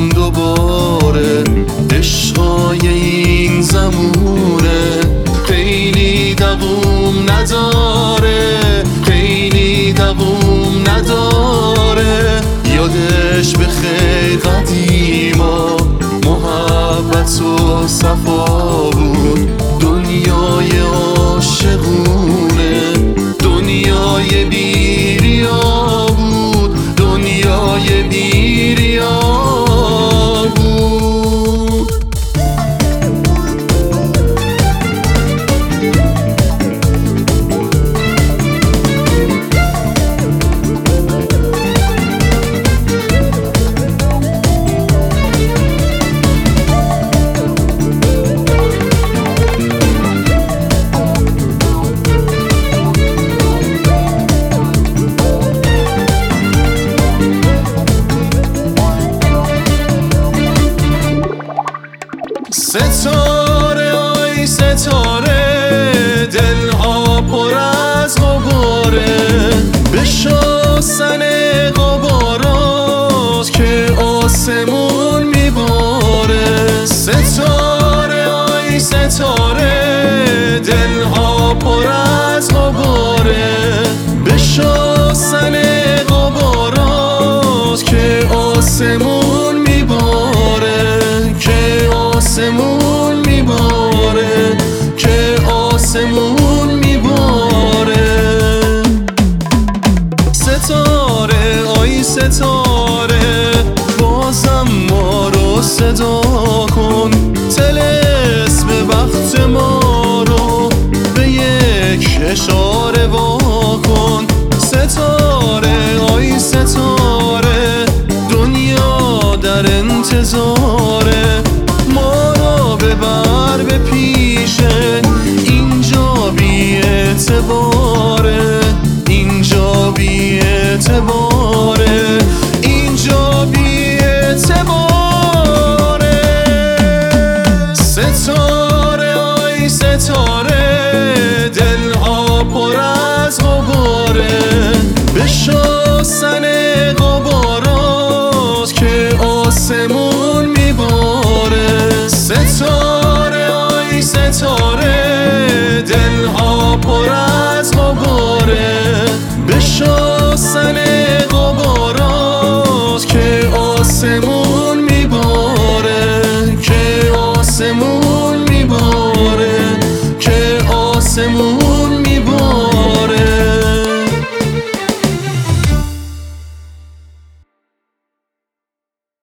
دوباره، عشقای این زمونه خیلی دووم نداره، خیلی دووم نداره. یادش به خیر قدیما محبت و صفا بود، دنیای عاشقونه، دنیای بیریا بود، دنیای بیریا بود. ستاره آی ستاره، دلها پر از غباره، بشستن غبارات که آسمون میباره. ستاره آی ستاره، دلها پر از غباره، بشستن غبارات که آسمون میباره، که آسمون میباره، که آسمون میباره. ستاره آی ستاره، بازم ما رو صدا کن، طلسم وقت ما رو به یک اشاره واکن. ستاره آی ستاره، دنیا در انتظاره، ما را ببر به پیشه، اینجا بی اعتباره، اینجا بی اعتباره، اینجا بی اعتباره. ستاره آی ستاره، دلها پر از غباره، بشستن غبارات که آسمون میباره. ستاره آی ستاره، دلها پر از غباره، بشستن